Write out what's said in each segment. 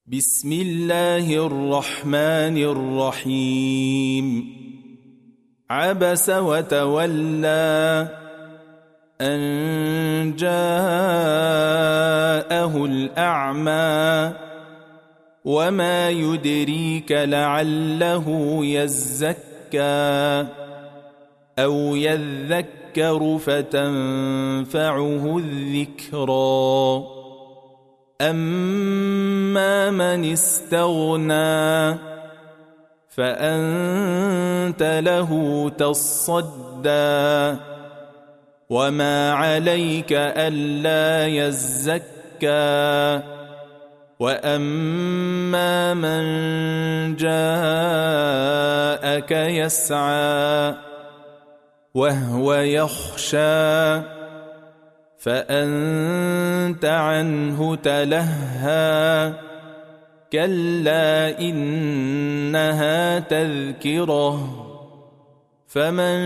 بسم الله الرحمن الرحيم عبس وتولى أن جاءه الأعمى وما يدريك لعله يزكى أو يذكر فتنفعه الذكرى أما من استغنى فأنت له تصدى وما عليك ألا يزكى وأما من جاءك يسعى وهو يخشى فأنت عنه تلهى كلا إنها تذكرة فمن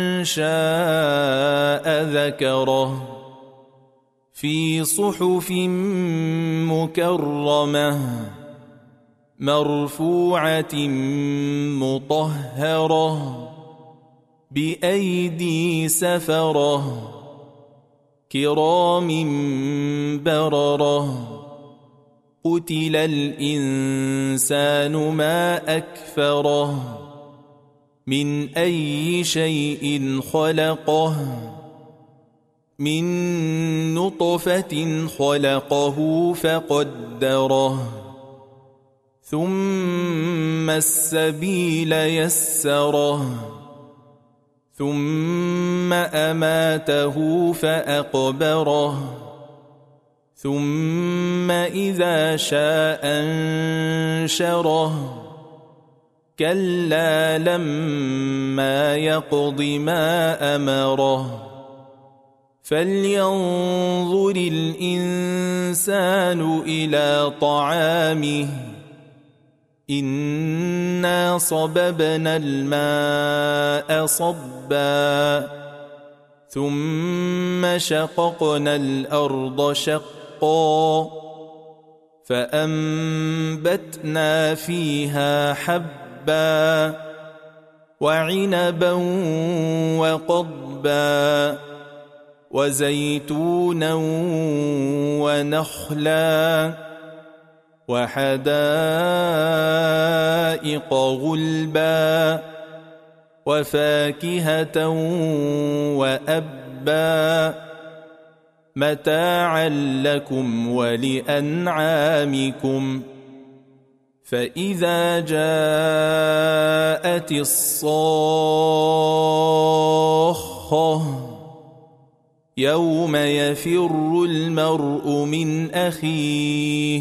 شاء ذكره في صحف مكرمة مرفوعة مطهرة بأيدي سفرة كرام بررة قتل الإنسان ما أكفره من أي شيء خلقه من نطفة خلقه فقدره ثم السبيل يسره ثم أماته فأقبره ثم إذا شاء أنشره كلا لما يقض ما أمره فلينظر الإنسان إلى طعامه إنا صببنا الماء صبا ثم شققنا الأرض شقا فأنبتنا فيها حبا وعنبا وقضبا وزيتونا ونخلا وحدائق غلبا وفاكهة وأبا متاعا لكم ولأنعامكم فإذا جاءت الصاخة يوم يفر المرء من أخيه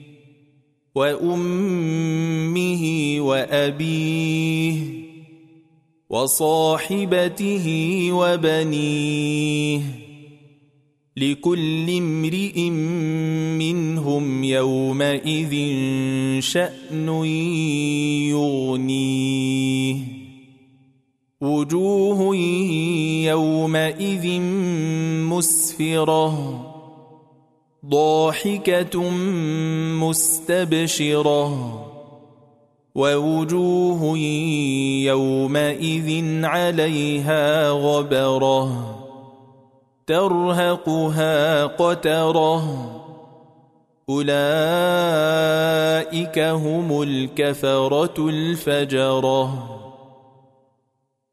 وأمه وأبيه وصاحبته وبنيه لكل امرئ منهم يومئذ شأن يغنيه وجوه يومئذ مسفرة ضاحكة مستبشرة ووجوه يومئذ عليها غبرة ترهقها قترة أولئك هم الكفرة الفجرة